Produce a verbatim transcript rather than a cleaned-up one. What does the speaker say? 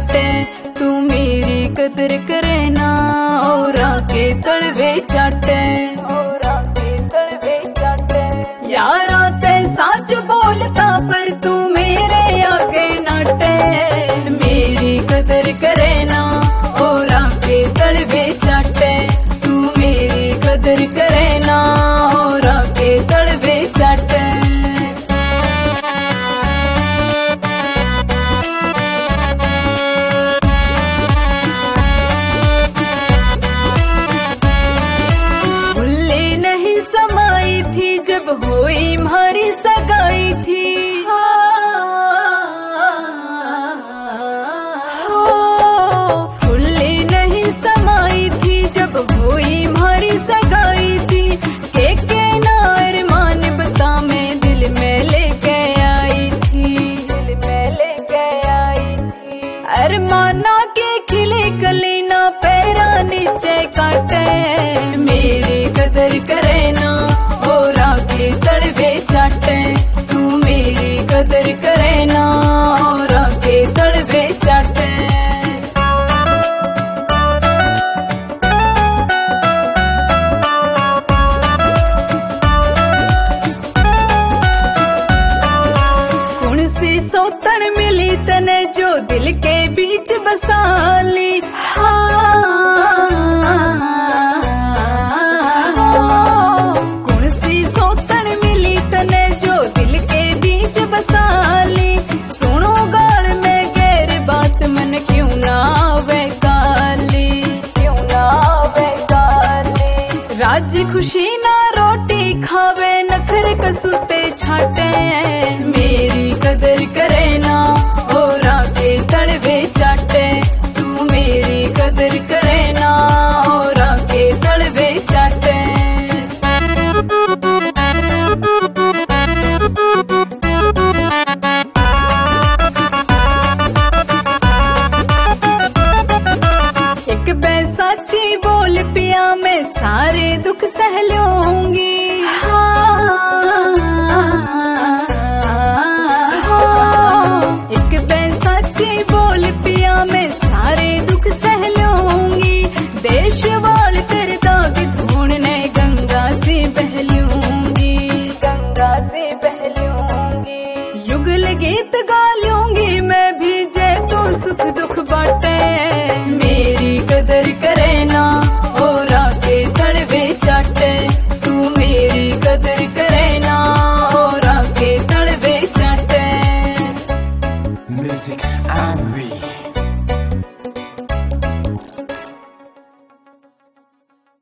चाटे, तू मेरी कदर करे ना और आके तड़वे चाटे, और आके तड़वे चाटे। यारा ते सच बोलता पर तू मेरे आगे नाटे, मेरी कदर करे ना और आके तड़वे चाटे, तू मेरी कदर करे ना और आके तड़वे चाटे। भूले नहीं समाई थी जब हुई हमारी सगाई थी, भूले नहीं समाई थी जब हुई हमारी सगाई थी। के के नार मान बता मैं दिल में लेके आई थी, दिल में लेके आई थी। अरमाना के खिले कली ना पैरा नीचे काटे, मेरी कदर करे ना और आके तड़वे चाटे, तू मेरी कदर करे ना और आके तड़वे चाटे। कौन सी सौतन मिली तने जो दिल के बीच बसाली, कौन सी सौतन मिली तने जो दिल के बीच बसाली। सुनो गाल में गैर बात मन क्यों ना आवे गाली, क्यों ना आवे गाली। राज खुशी ना रोटी खावे नखर कसूते छाटे, मेरी कदर करे ना और आके तड़वे चाटे, तू मेरी कदर करे।